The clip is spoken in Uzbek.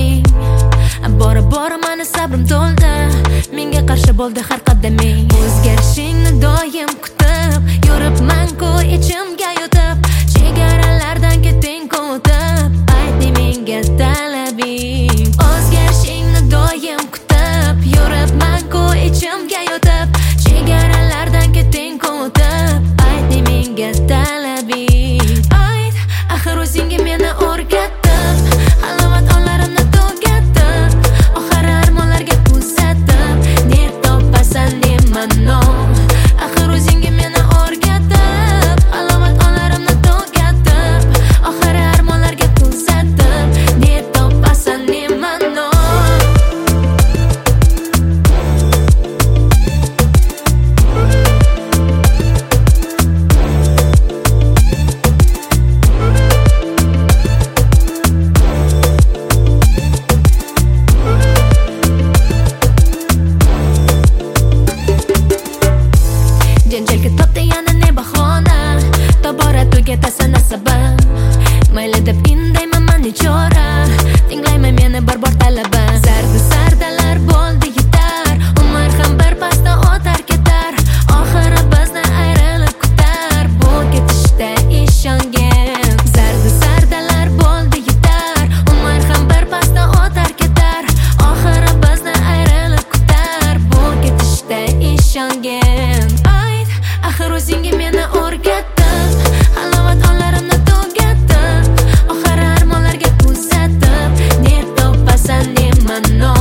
qadaming. Bora bora mani sabrim to'ldi, menga qarshi bo'ldi har qadaming. O'zgarishingni doim kutib yuribman-ku ichimga yutib, chegaralardan ketding-ku o'tib, aytding menga talabing. O'zgarishingni doim kutib yuribman-ku ichimga yutib, chegaralardan ketding-ku o'tib, aytding menga talabing. Ayt, axir o'zingga meni o'rgatib, halovat onlarimni tugatib, oxiri armonlarga kuzatib, ne topasan demano. Axir o'zingga meni o'rgatib, halovat onlarimni tugatib, oxiri armonlarga kuzatib, ne topasan demano. Janjalga topdi yana ne bahona, tobora tugatasan asabim. Mayli deb indayman man nechora, tinglayman meni bir bor talabim. Zardalar bo'ldi yetar, umr ham bir pasda o'tar ketar, oxiri bizni ayrilib kutar, bu ketishda ishongin. Zardalar bo'ldi yetar, umr ham bir pasda o'tar ketar, oxiri bizni ayrilib kutar, bu ketishda ishongin. Axir o'zingga meni o'rgatib, halovat onlarimni tugatib, oxiri armonlarga kuzatib, ne topasan demano.